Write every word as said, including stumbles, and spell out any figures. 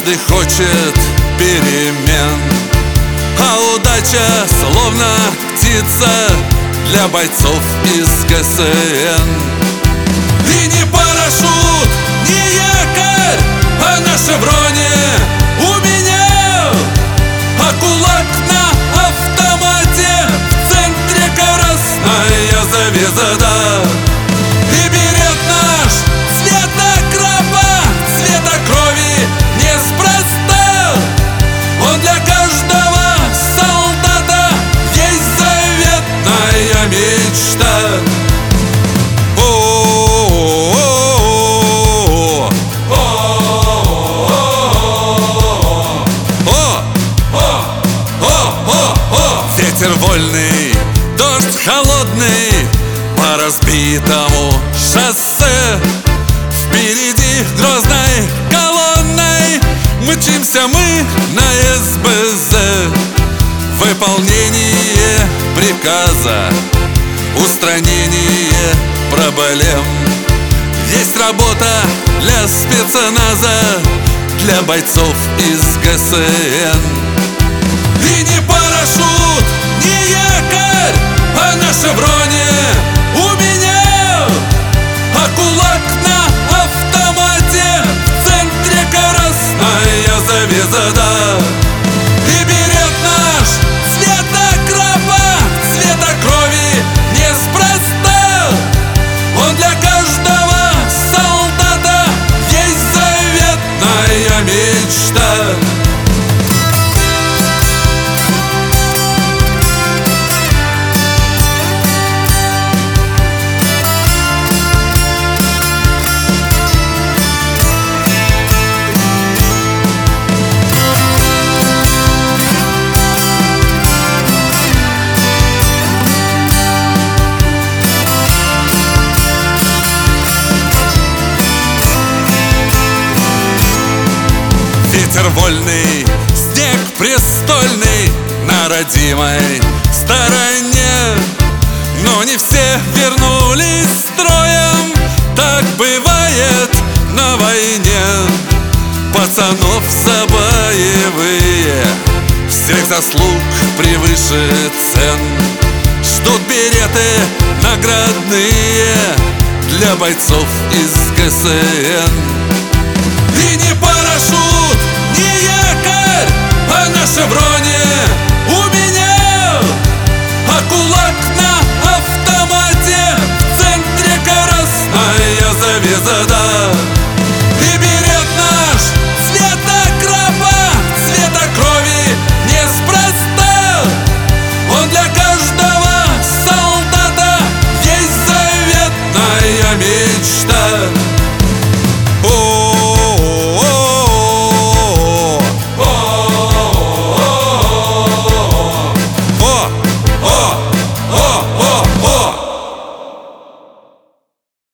Каждый хочет перемен, а удача словно птица для бойцов из КСН. И не парашют, не якорь, а на шевроне у меня, а кулак на автомате, в центре красная завеса, да. И берет наш цвета крапа, цвета крови неспроста. Он для каждого солдата есть заветная мечта. Ветер вольный, дождь холодный по разбитому шоссе. Впереди грозной колонной мчимся мы на эс бэ зэ. Выполнение приказа, устранение проблем. Есть работа для спецназа, для бойцов из ка эс эн. И не парашют, не якорь, а на шевроне у меня, а кулак на автомате, в центре красная завеса, да. И берет наш цвета крапа, цвета крови неспроста. Он для каждого солдата есть заветная мечта. Ветер вольный, снег престольный на родимой стороне. Но не все вернулись строем, так бывает на войне. Пацанов за боевые, всех заслуг превыше цен. Ждут береты наградные для бойцов из ка эс эн. И не парашют, не якорь, а на шевроне